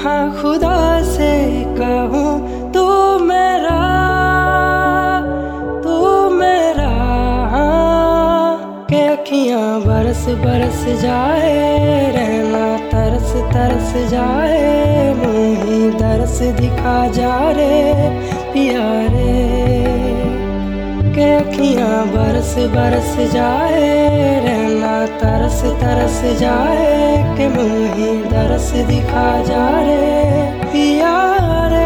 हाँ खुदा से कहूँ तू मेरा हाँ के अखियाँ बरस बरस जाए, रहना तरस तरस जाए, मुँह ही दरस दिखा जा रे पिया रे। के अखियाँ बरस बरस जाए, रहना तरस तरस जाए, के मुँह ही दरस दिखा जा रे पिया रे।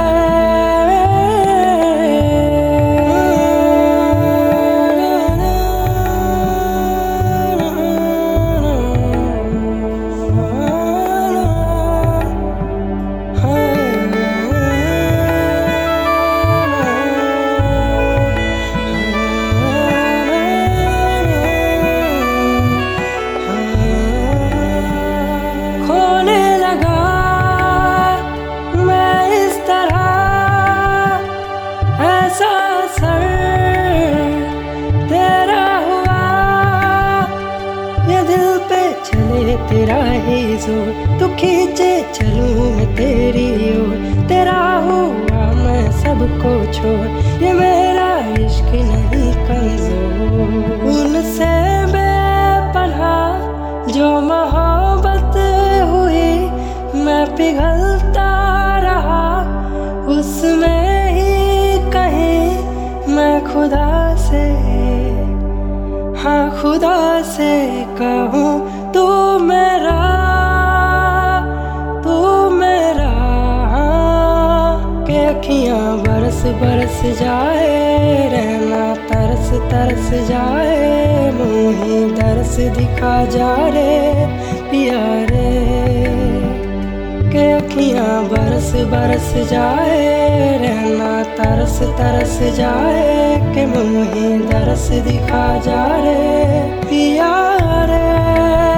चले तेरा ही जोर, तू खींचे चलूं मैं तेरी ओर, तेरा हुआ मैं सबको छोड़, ये मेरा इश्क नहीं कमजोर। उनसे बेपनाह जो मोहब्बत हुई, मैं पिघलता रहा उसमें ही कहीं मैं खुदा से, हाँ खुदा से कहूँ तू मेरा हाँ के अखियाँ बरस बरस जाए, रहना तरस तरस जाए, मुँह ही दरस दिखा जा रे पिया रे। के अखियाँ बरस बरस जाए, रहना तरस तरस जाए, के मुँह ही दरस दिखा जा रे पिया रे।